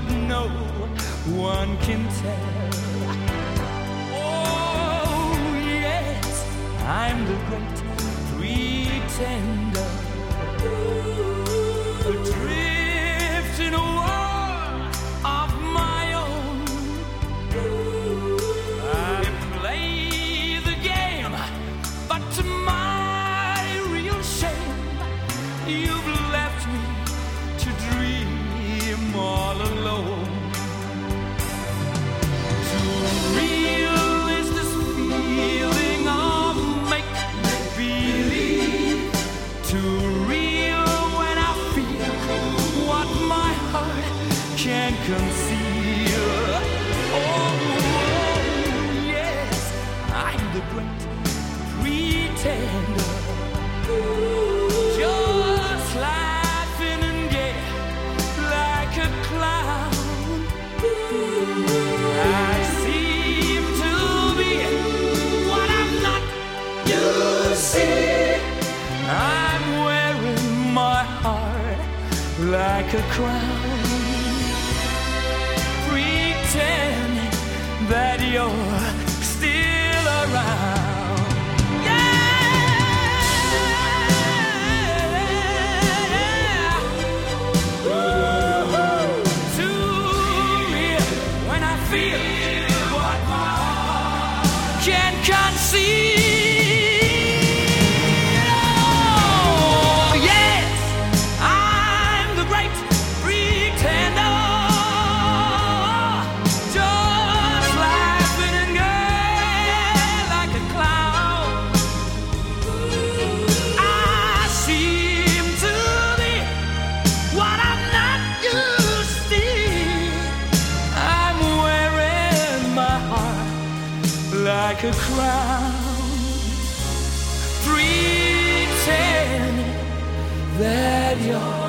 but no one can tell. Oh, yes, I'm the great pretender, adrift in a world of my own. I play the game, but to my real shame, you've left me to dream all alone. Too real is this feeling of make-believe. Too real when I feel what my heart can't conceal. Oh, yes, I'm the great pretender, just laughing and gay like a clown. I seem to be what I'm not. You see, I'm wearing my heart like a crown, pretending that you're still around. Yeah. Too real when I feel what my heart can't conceive. Oh, yes, I'm the great pretender, just laughing and gay like a clown. I seem to be what I'm not. You see, I'm wearing my heart like a crown, pretending that you're